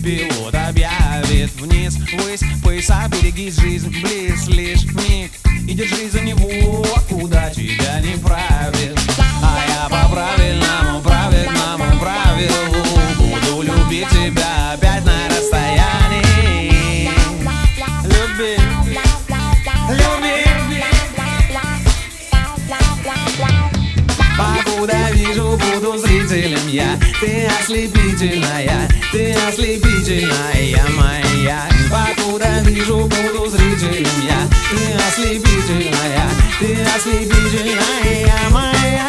пилот объявит вниз, ввысь, пояса, берегись, жизнь близ, лишь миг. И держись за него, куда тебя не правит. А я по правильному правилу буду любить тебя опять на расстоянии. Люби, люби. Покуда вижу, буду зрителем я. Ты ослепительная моя. Покуда вижу, буду зрителем я. Ты ослепительная моя.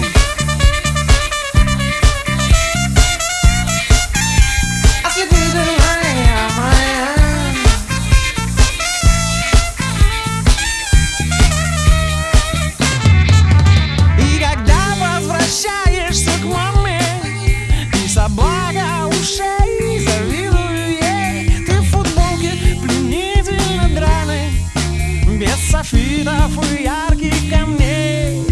Возвращаешься к маме, ты собака ушей, завидую ей. Ты в футболке пленительно драной, без софитов и ярких камней.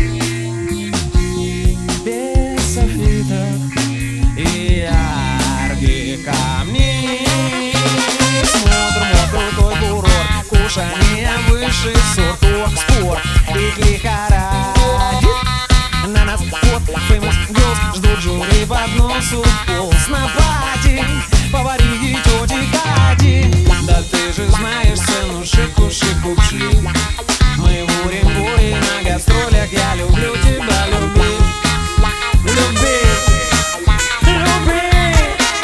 Без софитов и ярких камней. Смотрим, вот крутой курорт, кушанье высший сорт, спорт и лихорадит. На нас вот famous girls ждут жюри под носу, полз на пати, повари и тети Кати. Да ты же знаешь цену шику-шику-пши. Мы в Уренгое на гастролях, я люблю тебя, люби, люби, люби.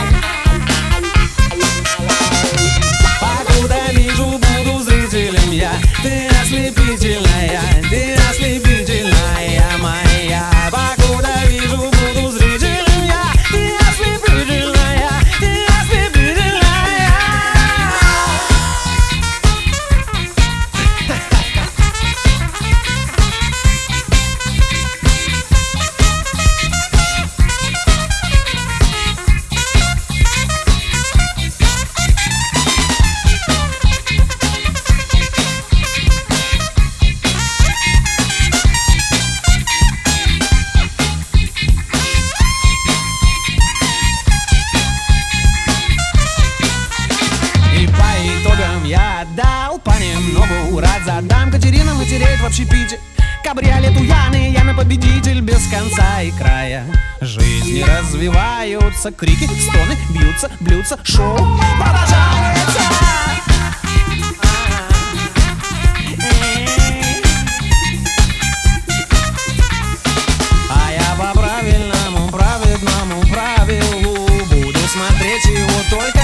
Покуда вижу, буду зрителем я. Ты ослепительная моя. Покуда вижу, буду зрителем я. Ты ослепительная. Я отдал понемногу, рад задам. Катерина матереет в общепите. Кабриолет у Яны победитель без конца и края. Жизни развиваются, крики, стоны, бьются, блюдца, шоу продолжается. А я по правильному правилу буду смотреть его только